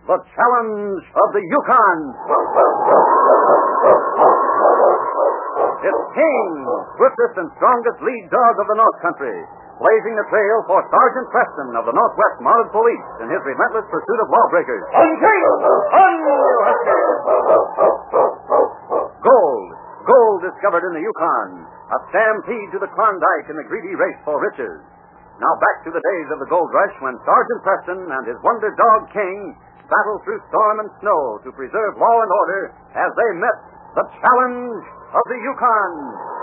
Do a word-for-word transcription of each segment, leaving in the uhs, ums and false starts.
the challenge of the Yukon. It's King, swiftest and strongest lead dog of the North Country, blazing the trail for Sergeant Preston of the Northwest Mounted Police in his relentless pursuit of lawbreakers. On King! On, you huskies! Gold. Gold discovered in the Yukon. A stampede to the Klondike in the greedy race for riches. Now back to the days of the gold rush when Sergeant Preston and his wonder dog King battled through storm and snow to preserve law and order as they met the challenge of the Yukon.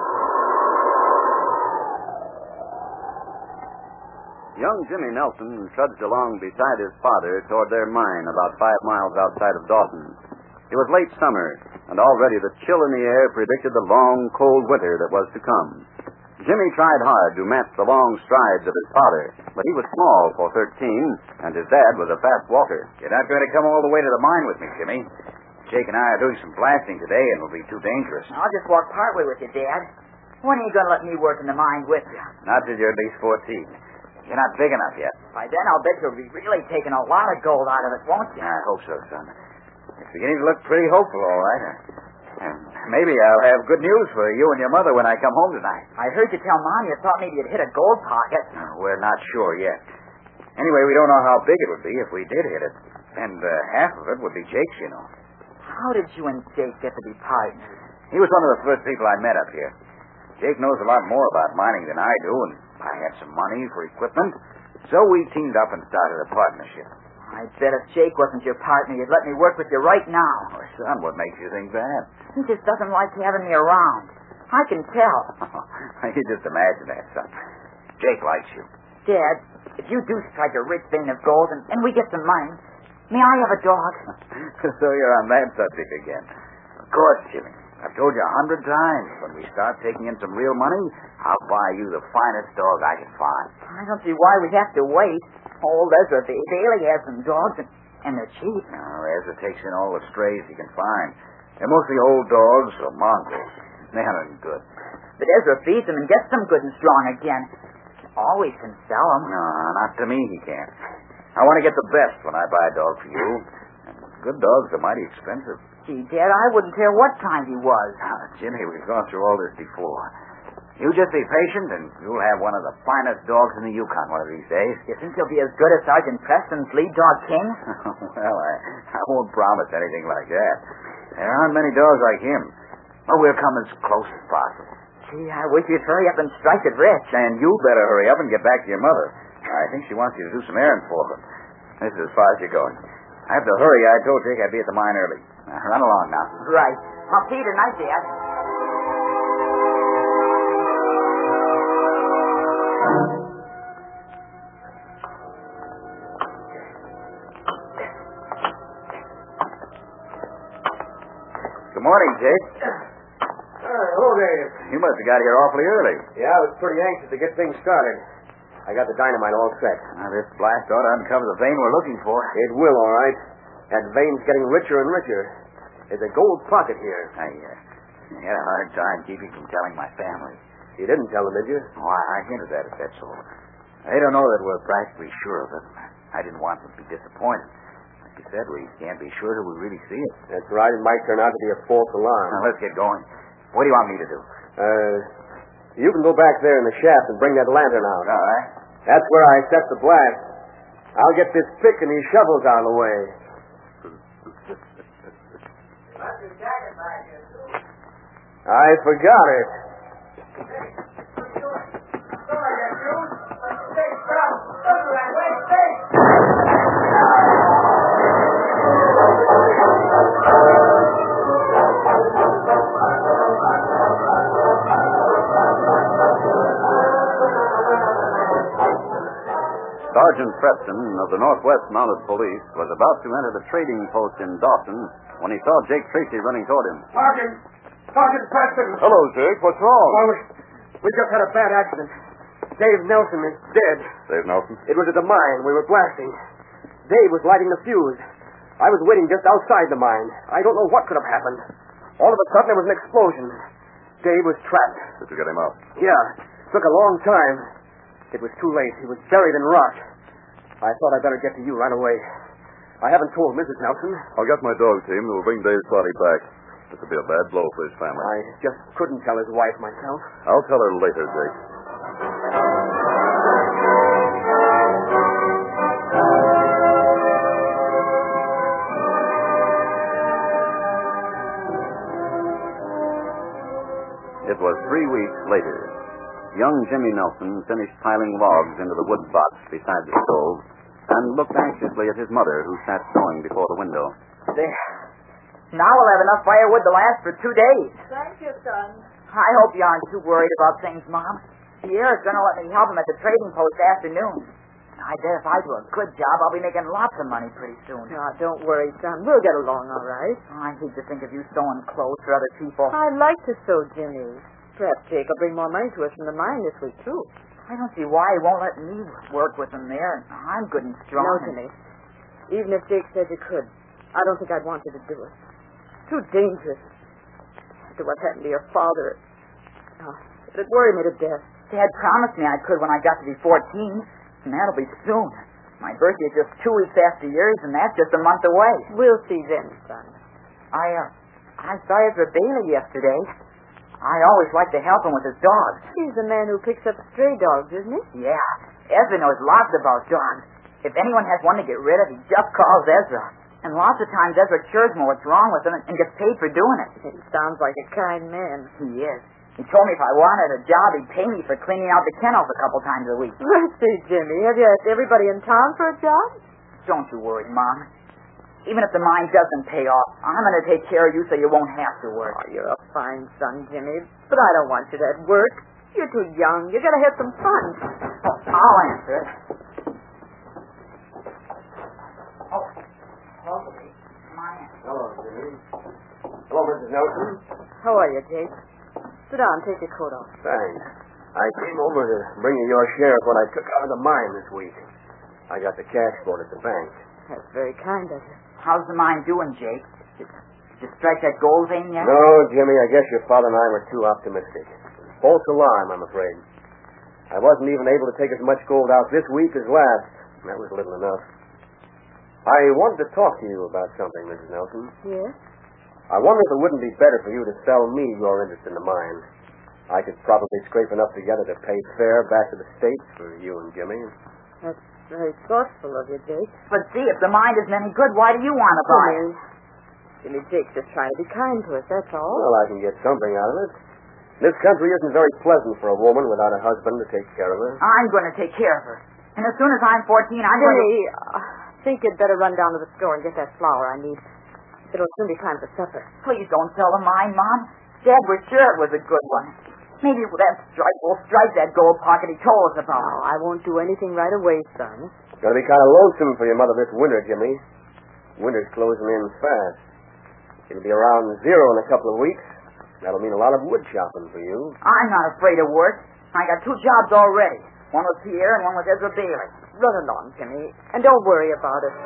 Young Jimmy Nelson trudged along beside his father toward their mine about five miles outside of Dawson. It was late summer, and already the chill in the air predicted the long, cold winter that was to come. Jimmy tried hard to match the long strides of his father, but he was small for thirteen, and his dad was a fast walker. You're not going to come all the way to the mine with me, Jimmy. Jake and I are doing some blasting today, and it'll be too dangerous. I'll just walk partway with you, Dad. When are you going to let me work in the mine with you? Not till you're at least fourteen. You're not big enough yet. By then, I'll bet you'll be really taking a lot of gold out of it, won't you? I hope so, son. It's beginning to look pretty hopeful, all right. And maybe I'll have good news for you and your mother when I come home tonight. I heard you tell Mom you thought maybe you'd hit a gold pocket. Uh, we're not sure yet. Anyway, we don't know how big it would be if we did hit it. And uh, half of it would be Jake's, you know. How did you and Jake get to be partners? He was one of the first people I met up here. Jake knows a lot more about mining than I do, and I had some money for equipment, so we teamed up and started a partnership. I bet if Jake wasn't your partner, you'd let me work with you right now. Oh, son, what makes you think that? He just doesn't like having me around. I can tell. You just imagine that, son. Jake likes you. Dad, if you do strike a rich vein of gold and, and we get some money, may I have a dog? So you're on that subject again. Of course, Jimmy. I've told you a hundred times, when we start taking in some real money, I'll buy you the finest dog I can find. I don't see why we have to wait. Old Ezra Bailey has some dogs, and, and they're cheap. No, Ezra takes in all the strays he can find. They're mostly old dogs or mongrels. They aren't any good. But Ezra feeds them and gets them good and strong again. Always can sell them. No, not to me he can't. I want to get the best when I buy a dog for you. And good dogs are mighty expensive. Gee, Dad, I wouldn't care what kind he was. Now, Jimmy, we've gone through all this before. You just be patient, and you'll have one of the finest dogs in the Yukon one of these days. You think he'll be as good as Sergeant Preston's lead dog, King? Well, I, I won't promise anything like that. There aren't many dogs like him. But we'll come as close as possible. Gee, I wish you'd hurry up and strike it rich. And you better hurry up and get back to your mother. I think she wants you to do some errands for her. This is as far as you're going. I have to hurry. I told Jake I'd be at the mine early. Now, run along now. Right. I'll see you tonight, Dad. Good morning, Jake. Uh, hello, Dave. You must have got here awfully early. Yeah, I was pretty anxious to get things started. I got the dynamite all set. Now, this blast ought to uncover the vein we're looking for. It will, all right. That vein's getting richer and richer. There's a gold pocket here. I uh, had a hard time keeping from telling my family. You didn't tell them, did you? Oh, I, I hinted at it, that's all. They don't know that we're practically sure of it. I didn't want them to be disappointed. Like you said, we can't be sure till we really see it. That's right. It might turn out to be a false alarm. Now, let's get going. What do you want me to do? Uh, you can go back there in the shaft and bring that lantern out. All right. That's where I set the blast. I'll get this pick and these shovels out of the way. I forgot it. Sergeant Preston of the Northwest Mounted Police was about to enter the trading post in Dawson when he saw Jake Tracy running toward him. Sergeant! Sergeant Preston! Hello, Jake. What's wrong? Well, we, we just had a bad accident. Dave Nelson is dead. Dave Nelson? It was at the mine. We were blasting. Dave was lighting the fuse. I was waiting just outside the mine. I don't know what could have happened. All of a sudden, there was an explosion. Dave was trapped. Did you get him out? Yeah. Took a long time. It was too late. He was buried in rock. I thought I'd better get to you right away. I haven't told Missus Nelson. I'll get my dog team and we'll bring Dave's body back. This will be a bad blow for his family. I just couldn't tell his wife myself. I'll tell her later, Jake. It was three weeks later. Young Jimmy Nelson finished piling logs into the wood box beside the stove and looked anxiously at his mother, who sat sewing before the window. There. Now we'll have enough firewood to last for two days. Thank you, son. I hope you aren't too worried about things, Mom. Pierre's going to let me help him at the trading post afternoon. I bet if I do a good job, I'll be making lots of money pretty soon. Now, don't worry, son. We'll get along all right. I hate to think of you sewing clothes for other people. I like to sew, Jimmy. Perhaps Jake will bring more money to us from the mine this week, too. I don't see why he won't let me work with him there. I'm good and strong. No, Jimmy. Even if Jake said you could, I don't think I'd want you to do it. Too dangerous. After what happened to your father, oh, it'd worry me to death. Dad promised me I could when I got to be fourteen, and that'll be soon. My birthday is just two weeks after yours, and that's just a month away. We'll see then, son. I, uh, I saw Ezra Bailey yesterday. I always like to help him with his dogs. He's the man who picks up stray dogs, isn't he? Yeah. Ezra knows lots about dogs. If anyone has one to get rid of, he just calls Ezra. And lots of times Ezra cures me what's wrong with him and gets paid for doing it. He sounds like a kind man. He is. He told me if I wanted a job, he'd pay me for cleaning out the kennels a couple times a week. Let's see, Jimmy. Have you asked everybody in town for a job? Don't you worry, Mom. Even if the mine doesn't pay off, I'm going to take care of you so you won't have to work. Oh, you're a fine son, Jimmy. But I don't want you to at work. You're too young. You got to have some fun. Oh, I'll answer it. Oh, okay. Come on in. Hello, Jimmy. Hello, Missus Nelson. How are you, Jake? Sit down. Take your coat off. Thanks. I came over to bring you your share of what I took out of the mine this week. I got the cash for it at the bank. That's very kind of you. How's the mine doing, Jake? Did, did you strike that gold vein yet? No, Jimmy, I guess your father and I were too optimistic. False alarm, I'm afraid. I wasn't even able to take as much gold out this week as last. That was little enough. I wanted to talk to you about something, Missus Nelson. Yes? I wonder if it wouldn't be better for you to sell me your interest in the mine. I could probably scrape enough together to pay fair back to the States for you and Jimmy. That's very thoughtful of you, Jake. But see, if the mine isn't any good, why do you want to buy it? Jimmy, Jimmy, Jake's just trying to be kind to us, that's all. Well, I can get something out of it. This country isn't very pleasant for a woman without a husband to take care of her. I'm going to take care of her. And as soon as I'm fourteen, I'm going to... Jimmy, I think you'd better run down to the store and get that flour I need. It'll soon be time for supper. Please don't sell the mine, Mom. Dad was sure it was a good one. Maybe that strike will strike that gold pocket he told us about. No, I won't do anything right away, son. It's going to be kind of lonesome for your mother this winter, Jimmy. Winter's closing in fast. It'll be around zero in a couple of weeks. That'll mean a lot of wood chopping for you. I'm not afraid of work. I got two jobs already. One with Pierre and one with Ezra Bailey. Run along, Jimmy, and don't worry about it.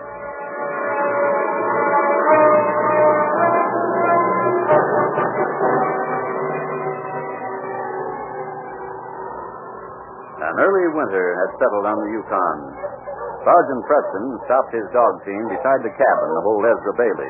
An early winter had settled on the Yukon. Sergeant Preston stopped his dog team beside the cabin of old Ezra Bailey.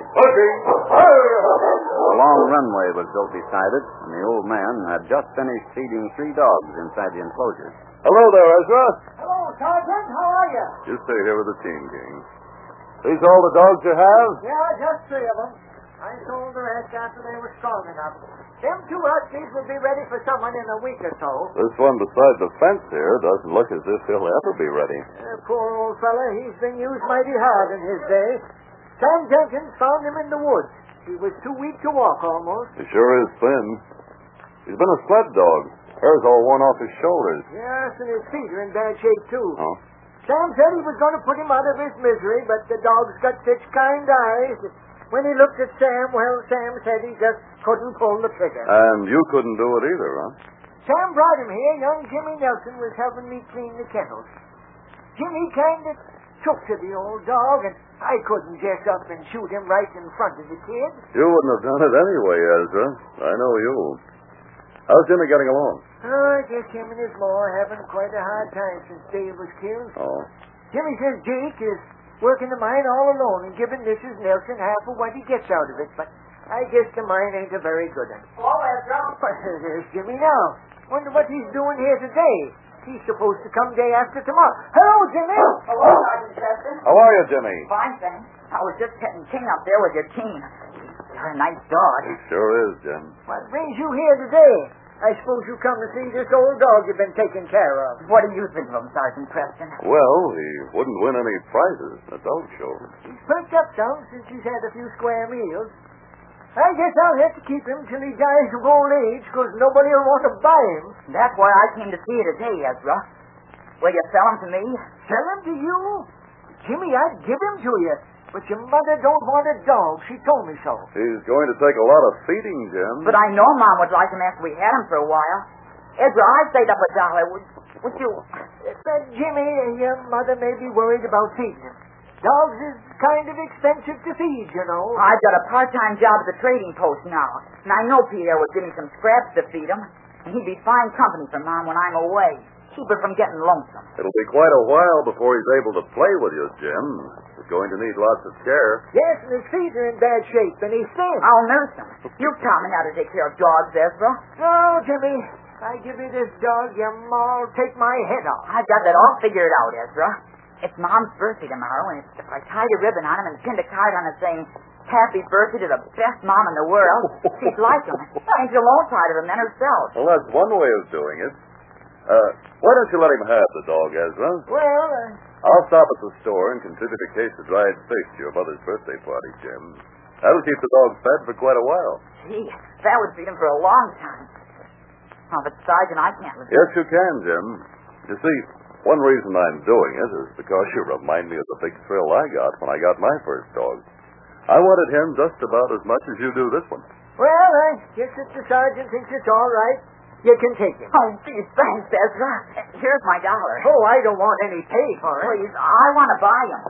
A long runway was built beside it, and the old man had just finished feeding three dogs inside the enclosure. Hello there, Ezra. Hello, Sergeant. How are you? You stay here with the team, King. These all the dogs you have? Yeah, just three of them. I sold the rest after they were strong enough. Them two huskies will be ready for someone in a week or so. This one beside the fence here doesn't look as if he'll ever be ready. Uh, poor old fella, he's been used mighty hard in his day. Sam Jenkins found him in the woods. He was too weak to walk almost. He sure is thin. He's been a sled dog. Hair's all worn off his shoulders. Yes, and his feet are in bad shape, too. Oh? Sam said he was going to put him out of his misery, but the dog's got such kind eyes that when he looked at Sam, well, Sam said he just couldn't pull the trigger. And you couldn't do it either, huh? Sam brought him here. Young Jimmy Nelson was helping me clean the kettles. Jimmy kind of took to the old dog, and I couldn't just up and shoot him right in front of the kid. You wouldn't have done it anyway, Ezra. I know you. How's Jimmy getting along? Oh, I guess him and his ma having quite a hard time since Dave was killed. Oh. Jimmy says Jake is working the mine all alone and giving Missus Nelson half of what he gets out of it. But I guess the mine ain't a very good one. Hello, Ezra. But there's Jimmy now. Wonder what he's doing here today. He's supposed to come day after tomorrow. Hello, Jimmy. Hello, Sergeant Preston. How are you, Jimmy? Fine, thanks. I was just petting King up there with your team. You're a nice dog. He sure is, Jim. What brings you here today? I suppose you come to see this old dog you've been taking care of. What do you think of him, Sergeant Preston? Well, he wouldn't win any prizes in a dog show. He's perked up some since he's had a few square meals. I guess I'll have to keep him till he dies of old age, because nobody will want to buy him. That's why I came to see you today, Ezra. Will you sell him to me? Sell him to you? Jimmy, I'd give him to you. But your mother don't want a dog. She told me so. He's going to take a lot of feeding, Jim. But I know Mom would like him after we had him for a while. Ezra, I saved up a dollar. Would, would you... But Jimmy, your mother may be worried about feeding him. Dogs is kind of expensive to feed, you know. I've got a part-time job at the trading post now. And I know Pierre would give me some scraps to feed him. And he'd be fine company for Mom when I'm away. Keep her from getting lonesome. It'll be quite a while before he's able to play with you, Jim. He's going to need lots of care. Yes, and his feet are in bad shape, and he's thin. I'll nurse him. You taught me how to take care of dogs, Ezra. No, Jimmy. If I give you this dog, your ma'll take my head off. I've got that all figured out, Ezra. It's Mom's birthday tomorrow, and if I tied a ribbon on him and pinned a card on it saying, Happy birthday to the best mom in the world, she'd like him. And she'll own part of him then herself. Well, that's one way of doing it. Uh, why don't you let him have the dog, Ezra? Well, uh... I'll stop at the store and contribute a case of dried fish to your mother's birthday party, Jim. That'll keep the dog fed for quite a while. Gee, that would feed him for a long time. Oh, but Sergeant, I can't resist. Yes, you can, Jim. You see, one reason I'm doing it is because you remind me of the big thrill I got when I got my first dog. I wanted him just about as much as you do this one. Well, I guess if the sergeant thinks it's all right, you can take him. Oh, geez, thanks, Ezra. Here's my dollar. Oh, I don't want any pay for it. Please, I want to buy him.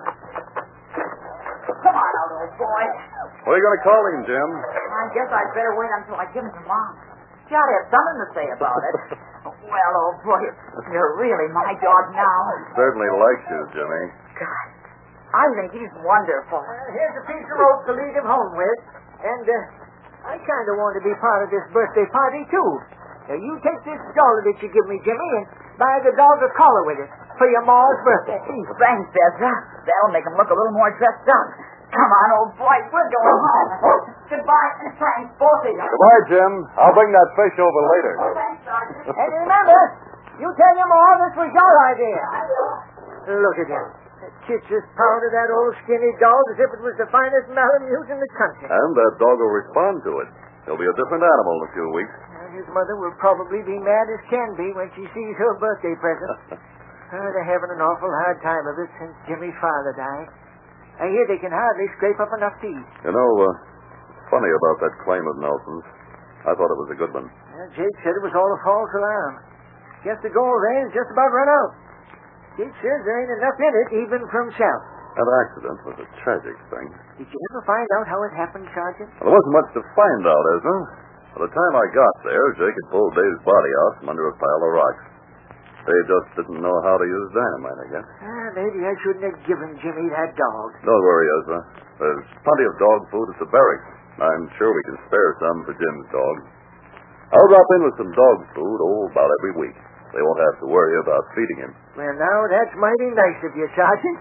Come on out, old boy. What are you going to call him, Jim? I guess I'd better wait until I give him to Mom. She ought to have something to say about it. Well, old boy, you're really my dog now. He certainly likes you, Jimmy. God, I think he's wonderful. Uh, here's a piece of rope to lead him home with. And uh, I kind of want to be part of this birthday party, too. Now, you take this dollar that you give me, Jimmy, and buy the dog a collar with it for your ma's birthday. Thanks, Ezra. That'll make him look a little more dressed up. Come on, old boy. We're going home. Goodbye, and thanks, both of you. Goodbye, Jim. I'll bring that fish over later. Thanks, Sergeant. And remember, you tell your ma this was your idea. Look at him. Kit's as proud of that old skinny dog as if it was the finest Malamute in the country. And that dog will respond to it. He'll be a different animal in a few weeks. His mother will probably be mad as can be when she sees her birthday present. Oh, they're having an awful hard time of it since Jimmy's father died. I hear they can hardly scrape up enough to eat. You know, uh, it's funny about that claim of Nelson's. I thought it was a good one. Well, Jake said it was all a false alarm. Guess the gold vein is just about run out. Jake says there ain't enough in it, even for himself. That accident was a tragic thing. Did you ever find out how it happened, Sergeant? Well, there wasn't much to find out, Ezra. By the time I got there, Jake had pulled Dave's body out from under a pile of rocks. Dave just didn't know how to use dynamite, I guess. Ah, maybe I shouldn't have given Jimmy that dog. Don't worry, Ezra. There's plenty of dog food at the barracks. I'm sure we can spare some for Jim's dog. I'll drop in with some dog food, oh, about every week. They won't have to worry about feeding him. Well, now, that's mighty nice of you, Sergeant.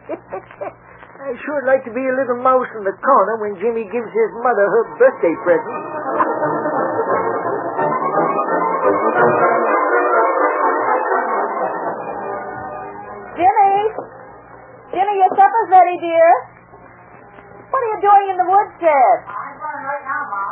I sure would like to be a little mouse in the corner when Jimmy gives his mother her birthday present. Jimmy! Jimmy, your supper's ready, dear. What are you doing in the woodshed? I'm running right now, Mom.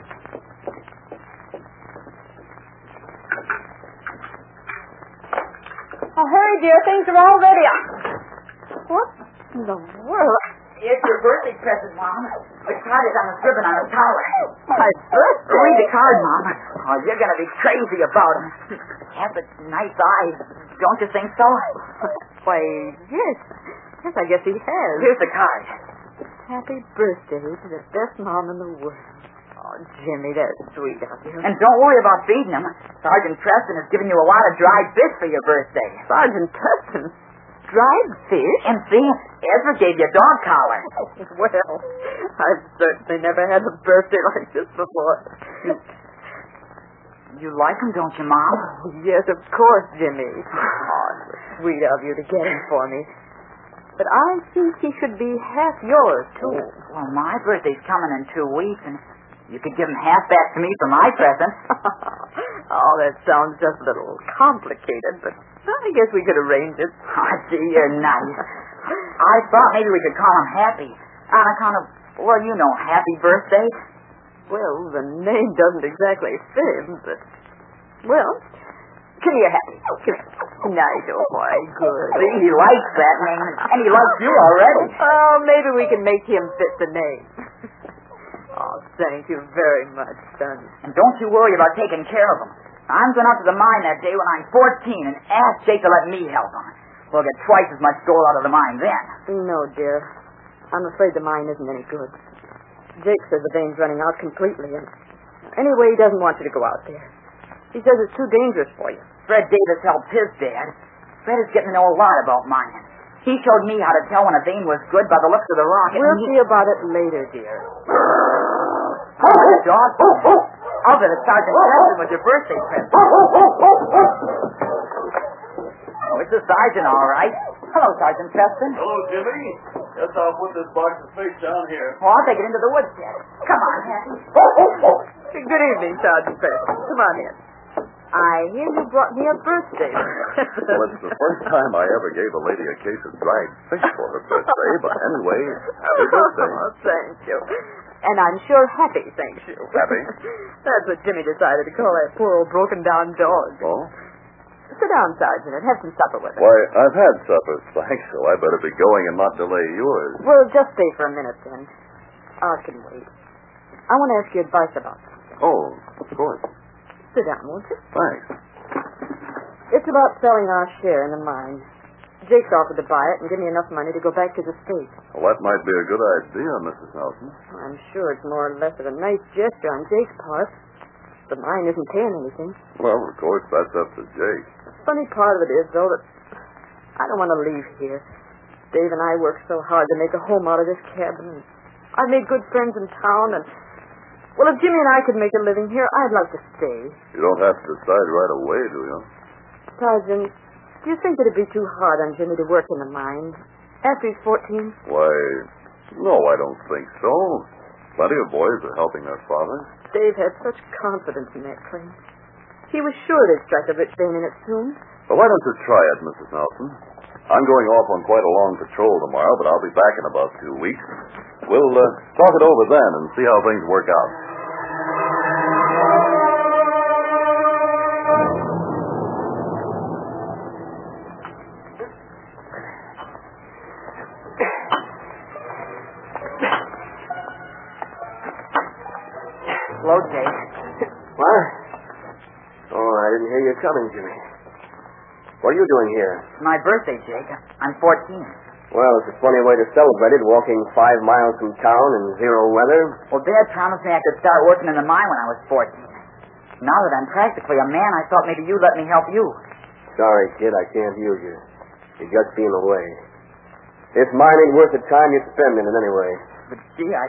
Oh, hurry, dear. Things are all ready. What in the world? It's your birthday present, Mom. The card is on the ribbon on the collar. My birthday? Read the card, Mom. Oh, you're going to be crazy about him. Has such nice eyes. Don't you think so? Why, yes. Yes, I guess he has. Here's the card. Happy birthday to the best mom in the world. Oh, Jimmy, that's sweet of you. And don't worry about feeding him. Sergeant Preston has given you a lot of dried fish for your birthday. Sergeant Preston? dried fish? And see, Ezra gave you a dog collar. Well, I've certainly never had a birthday like this before. You like him, don't you, Mom? Oh, yes, of course, Jimmy. Oh, it's sweet of you to get him for me. But I think he should be half yours, too. Well, my birthday's coming in two weeks, and you could give him half back to me for my present. Oh, that sounds just a little complicated, but I guess we could arrange it. I see, you're nice. I thought maybe we could call him Happy on account of, well, you know, Happy Birthday. Well, the name doesn't exactly fit him, but... Well, come here, Happy. Come here. Nice old boy. Good. See, he likes that name, and he likes you already. Oh, maybe we can make him fit the name. Oh, thank you very much, son. And don't you worry about taking care of him. I'm going out to the mine that day when I'm fourteen and ask Jake to let me help him. We'll get twice as much gold out of the mine then. No, dear. I'm afraid the mine isn't any good. Jake says the vein's running out completely, and anyway, he doesn't want you to go out there. He says it's too dangerous for you. Fred Davis helped his dad. Fred is getting to know a lot about mining. He showed me how to tell when a vein was good by the looks of the rock. We'll he... see about it later, dear. Oh, my dog. I'll bet it's Sergeant Preston with your birthday present. Oh, it's the sergeant, all right. Hello, Sergeant Preston. Hello, Jimmy. Guess I'll put this box of fish down here. Oh, I'll take it into the woodshed. Come on, Happy. Good evening, Sergeant Preston. Come on in. I hear you brought me a birthday. Well, it's the first time I ever gave a lady a case of dried fish for her birthday, but anyway, happy birthday. Oh, thank you. And I'm sure Happy thanks you. Happy? That's what Jimmy decided to call that poor old broken-down dog. Oh? Sit down, Sergeant, and have some supper with us. Why, I've had supper, thanks, so I better be going and not delay yours. Well, just stay for a minute, then. I can wait. I want to ask you advice about something. Oh, of course. Sit down, won't you? Thanks. It's about selling our share in the mine. Jake's offered to buy it and give me enough money to go back to the States. Well, that might be a good idea, Missus Nelson. I'm sure it's more or less of a nice gesture on Jake's part. The mine isn't paying anything. Well, of course, that's up to Jake. The funny part of it is, though, that I don't want to leave here. Dave and I worked so hard to make a home out of this cabin. I've made good friends in town, and, well, if Jimmy and I could make a living here, I'd like to stay. You don't have to decide right away, do you? Sergeant, do you think it'd be too hard on Jimmy to work in the mine after he's fourteen? Why, no, I don't think so. Plenty of boys are helping their father. Dave had such confidence in that claim. He was sure they'd strike a rich vein in it soon. Well, why don't you try it, Missus Nelson? I'm going off on quite a long patrol tomorrow, but I'll be back in about two weeks. We'll uh, talk it over then and see how things work out. Hello, Jake. What? Oh, I didn't hear you coming, Jimmy. What are you doing here? It's my birthday, Jake. I'm fourteen. Well, it's a funny way to celebrate it, walking five miles from town in zero weather. Well, Dad promised me I could start working in the mine when I was fourteen. Now that I'm practically a man, I thought maybe you'd let me help you. Sorry, kid, I can't use you. You're just being away. This mine ain't worth the time you spend in it anyway. But, gee, I...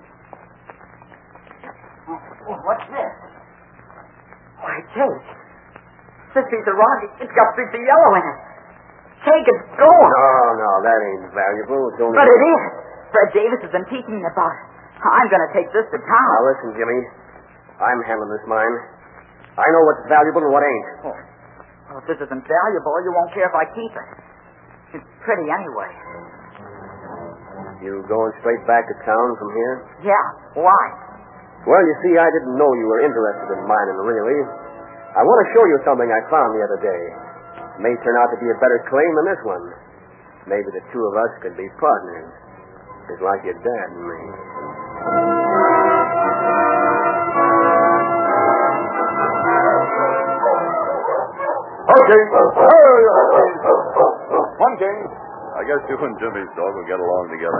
Oh, what's this? Why, Jake, this piece of rock, it's got streaks of yellow in it. Jake, it's gold. No, no, that ain't valuable. It's only... But it is. Fred Davis has been teaching me about it. I'm going to take this to town. Now, listen, Jimmy. I'm handling this mine. I know what's valuable and what ain't. Oh. Well, if this isn't valuable, you won't care if I keep it. It's pretty anyway. You going straight back to town from here? Yeah. Why? Well, you see, I didn't know you were interested in mining, really. I want to show you something I found the other day. It may turn out to be a better claim than this one. Maybe the two of us could be partners, just like your dad and me. Okay. One King. I guess you and Jimmy's dog will get along together.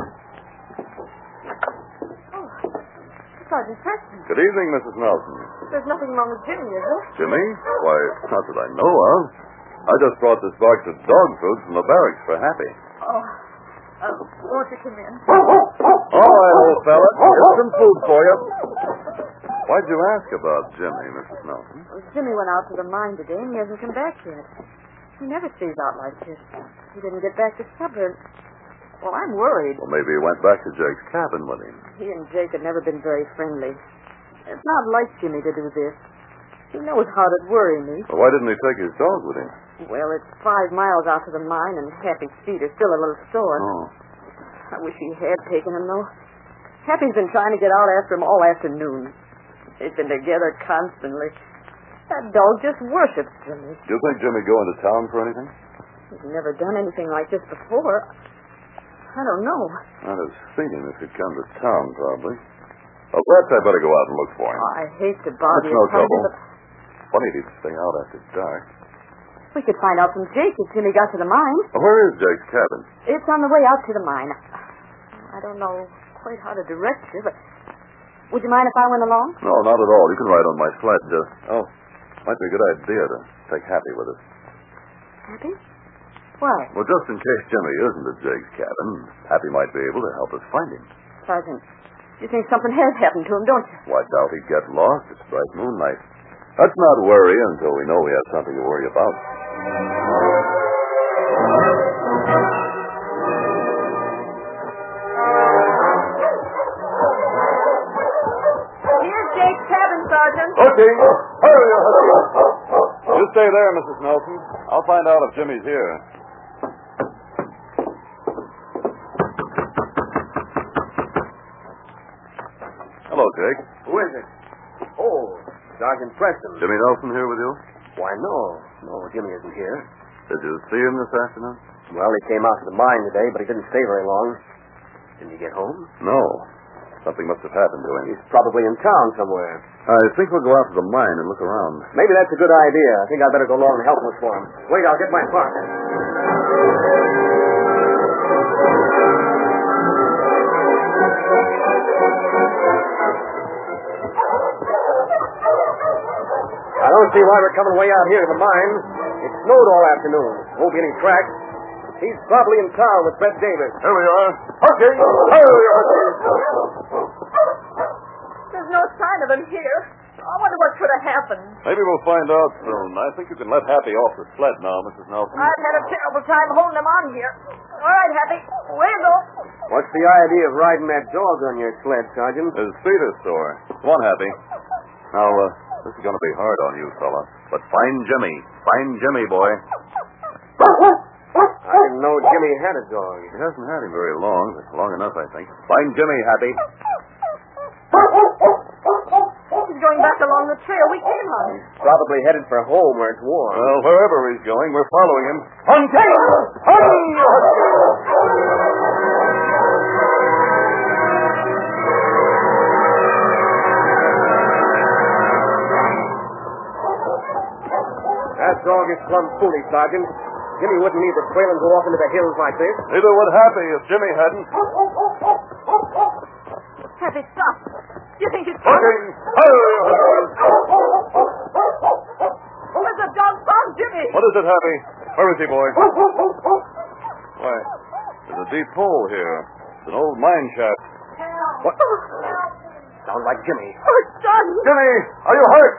Sergeant Preston. Good evening, Missus Nelson. There's nothing wrong with Jimmy, is there? Jimmy? Why, not that I know of. I just brought this box of dog food from the barracks for Happy. Oh, uh, won't you come in? All right, old fella. Here's some food for you. Why'd you ask about Jimmy, Missus Nelson? Well, Jimmy went out to the mine today, and he hasn't come back yet. He never stays out like this. He didn't get back to supper. Well, I'm worried. Well, maybe he went back to Jake's cabin with him. He and Jake had never been very friendly. It's not like Jimmy to do this. He knows how to worry me. Well, why didn't he take his dog with him? Well, it's five miles out to the mine, and Happy's feet are still a little sore. Oh. I wish he had taken him, though. Happy's been trying to get out after him all afternoon. They've been together constantly. That dog just worships Jimmy. Do you think Jimmy'd go into town for anything? He's never done anything like this before. I don't know. I was thinking if he'd come to town, probably. Well, perhaps I'd better go out and look for him. Oh, I hate to bother That's you. no Sergeant, trouble. but Funny he'd stay out after dark. we could find out from Jake if Jimmy got to the mine. Well, where is Jake's cabin? It's on the way out to the mine. I don't know quite how to direct you, but would you mind if I went along? No, not at all. You can ride on my sled. Just, oh, might be a good idea to take Happy with us. Happy? Why? Well, just in case Jimmy isn't at Jake's cabin, Happy might be able to help us find him. Sergeant, you think something has happened to him, don't you? Well, I doubt he'd get lost. It's bright moonlight. Let's not worry until we know we have something to worry about. Here's Jake's cabin, Sergeant. Okay. Hurry, hurry. You stay there, Missus Nelson. I'll find out if Jimmy's here. Hello, Jake. Who is it? Oh, Sergeant Preston. Jimmy Nelson here with you? Why, no. No, Jimmy isn't here. Did you see him this afternoon? Well, he came out to the mine today, but he didn't stay very long. Didn't he get home? No. Something must have happened to him. He's probably in town somewhere. I think we'll go out to the mine and look around. Maybe that's a good idea. I think I'd better go along and help look for him. Wait, I'll get my partner. I don't see why we're coming way out here to the mine. It snowed all afternoon. Won't be any tracks. He's probably in town with Fred Davis. Here we are. Okay. Hurry, hurry. There's no sign of him here. I wonder what could have happened. Maybe we'll find out soon. I think you can let Happy off the sled now, Missus Nelson. I've had a terrible time holding him on here. All right, Happy. Away you go. What's the idea of riding that dog on your sled, Sergeant? His feet are sore. Come on, Happy. Now, uh, this is going to be hard on you, fella. But find Jimmy. Find Jimmy, boy. I didn't know Jimmy had a dog. He hasn't had him very long, but long enough, I think. Find Jimmy, Happy. He's going back along the trail we came on. Probably headed for home where it's warm. Well, wherever he's going, we're following him. Hunting! Hunting! That dog is plumb foolish, Sergeant. Jimmy wouldn't leave the trail and go off into the hills like this. Neither would Happy if Jimmy hadn't. Happy, stop. You think it's... Hunting! Hurry, hurry. Where's the dog found Jimmy? What is it, Happy? Where is he, boy? Why, there's a deep hole here. It's an old mine shaft. What? Sounds like Jimmy. Oh, son. Jimmy, are you hurt?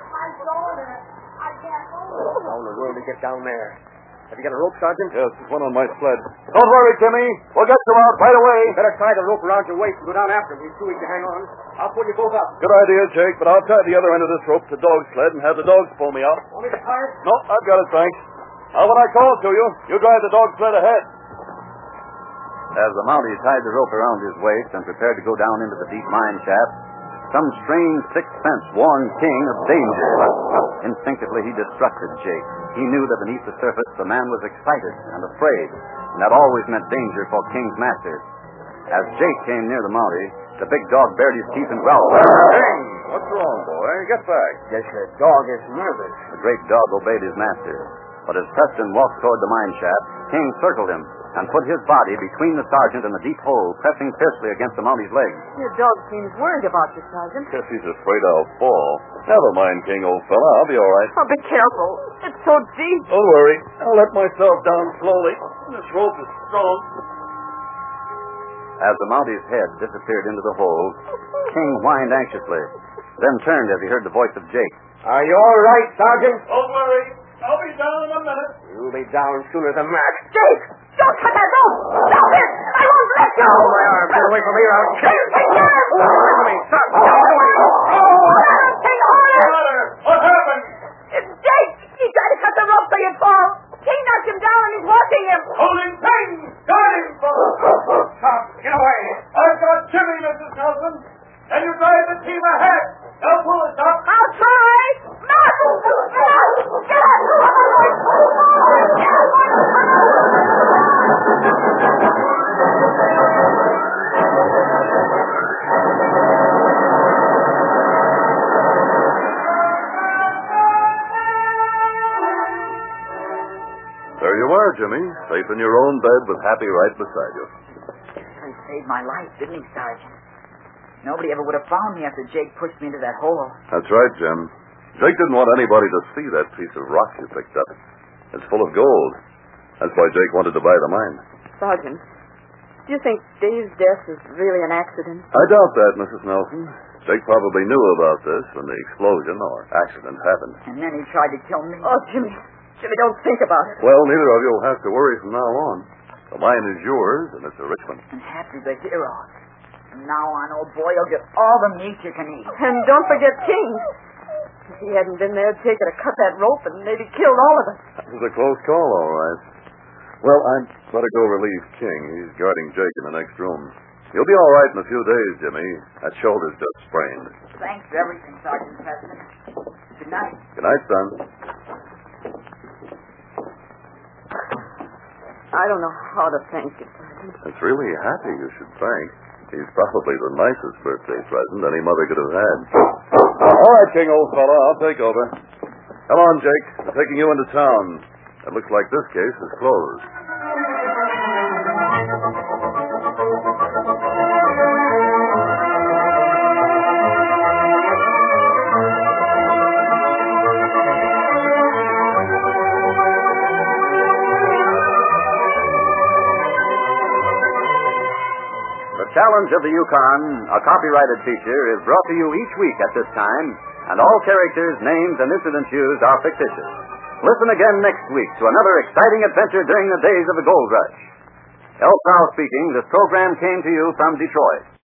How in the world did he get down there? Have you got a rope, Sergeant? Yes, there's one on my sled. Don't worry, Jimmy. We'll get you out right away. You better tie the rope around your waist and go down after him. He's too weak to hang on. I'll pull you both up. Good idea, Jake, but I'll tie the other end of this rope to the dog sled and have the dogs pull me out. Want me to tie it? No, I've got it, thanks. Now, when I call to you, you drive the dog sled ahead. As the Mountie tied the rope around his waist and prepared to go down into the deep mine shaft, some strange sixth sense warned King of danger. Instinctively, he distrusted Jake. He knew that beneath the surface, the man was excited and afraid, and that always meant danger for King's master. As Jake came near the Mountie, the big dog bared his teeth and growled. King, what's wrong, boy? Get back. Guess the dog is nervous. The great dog obeyed his master. But as Preston walked toward the mine shaft, King circled him. and put his body between the sergeant and the deep hole, pressing fiercely against the Mountie's legs. Your dog seems worried about you, Sergeant. Guess he's afraid I'll fall. Never mind, King, old fella. I'll be all right. Oh, be careful. It's so deep. Don't worry. I'll let myself down slowly. This rope is strong. As the Mountie's head disappeared into the hole, King whined anxiously, then turned as he heard the voice of Jake. Are you all right, Sergeant? Don't worry. I'll be down in a minute. You'll be down sooner than that. Jake! Don't cut that rope! Stop it! I won't let you! Oh, my arm. Get away from me, or I'll kill you. Take care! Get away from me. Stop. Oh, King, hold it! What happened? It's Jake! He tried to cut the rope so you'd fall. King knocked him down and he's watching him. Holding King! Got him, fella! Stop. Get away. I've got Jimmy, Missus Nelson. And you drive the team ahead. Now pull us up. I'll try! Mark! Mark! Get up! There you are, Jimmy. Safe in your own bed with Happy right beside you. He saved my life, didn't he, Sergeant? Nobody ever would have found me after Jake pushed me into that hole. That's right, Jim. Jake didn't want anybody to see that piece of rock you picked up. It's full of gold. That's why Jake wanted to buy the mine. Sergeant, do you think Dave's death is really an accident? I doubt that, Missus Nelson. Jake probably knew about this when the explosion or accident happened. And then he tried to kill me. Oh, Jimmy. Jimmy, don't think about it. Well, neither of you will have to worry from now on. The mine is yours, and it's a rich one. And Happy the hero. From now on, old boy, you'll get all the meat you can eat. And don't forget King. If he hadn't been there, Jake could have cut that rope and maybe killed all of us. That was a close call, all right. Well, I'd better go relieve King. He's guarding Jake in the next room. You'll be all right in a few days, Jimmy. That shoulder's just sprained. Thanks for everything, Sergeant Preston. Good night. Good night, son. I don't know how to thank you, Sergeant. It's really Happy you should thank. He's probably the nicest birthday present any mother could have had. All right, King, old fella, I'll take over. Come on, Jake. I'm taking you into town. It looks like this case is closed. The Challenge of the Yukon, a copyrighted feature, is brought to you each week at this time, and all characters, names, and incidents used are fictitious. Listen again next week to another exciting adventure during the days of the gold rush. El Prow speaking. This program came to you from Detroit.